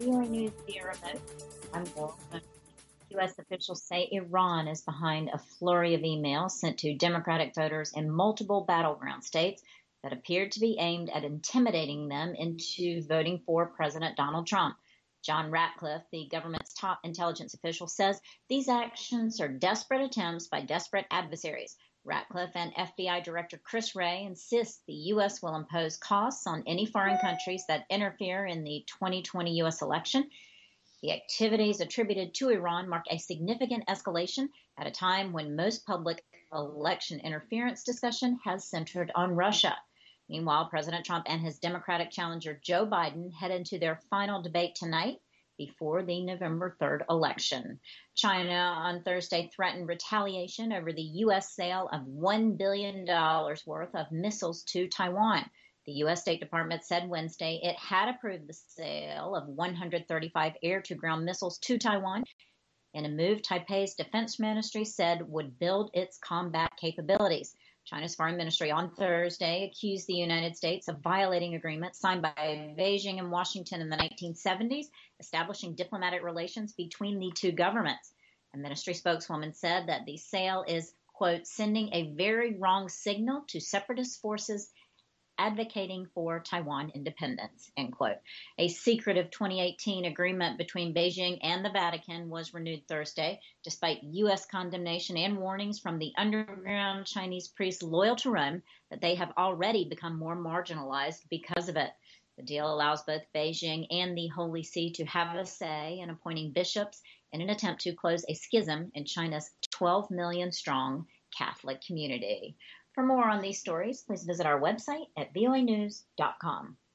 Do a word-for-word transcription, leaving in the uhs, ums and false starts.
V O A News via remote. I'm Bill. U S officials say Iran is behind a flurry of emails sent to Democratic voters in multiple battleground states that appeared to be aimed at intimidating them into voting for President Donald Trump. John Ratcliffe, the government's top intelligence official, says these actions are desperate attempts by desperate adversaries. Ratcliffe and F B I Director Chris Wray insist the U S will impose costs on any foreign countries that interfere in the twenty twenty U S election. The activities attributed to Iran mark a significant escalation at a time when most public election interference discussion has centered on Russia. Meanwhile, President Trump and his Democratic challenger Joe Biden head into their final debate tonight before the November third election. China on Thursday threatened retaliation over the U S sale of one billion dollars worth of missiles to Taiwan. The U S State Department said Wednesday it had approved the sale of one hundred thirty-five air-to-ground missiles to Taiwan in a move Taipei's defense ministry said would build its combat capabilities. China's foreign ministry on Thursday accused the United States of violating agreements signed by Beijing and Washington in the nineteen seventies, establishing diplomatic relations between the two governments. A ministry spokeswoman said that the sale is, quote, sending a very wrong signal to separatist forces advocating for Taiwan independence, end quote. A secretive twenty eighteen agreement between Beijing and the Vatican was renewed Thursday, despite U S condemnation and warnings from the underground Chinese priests loyal to Rome that they have already become more marginalized because of it. The deal allows both Beijing and the Holy See to have a say in appointing bishops in an attempt to close a schism in China's twelve million strong Catholic community. For more on these stories, please visit our website at voa news dot com.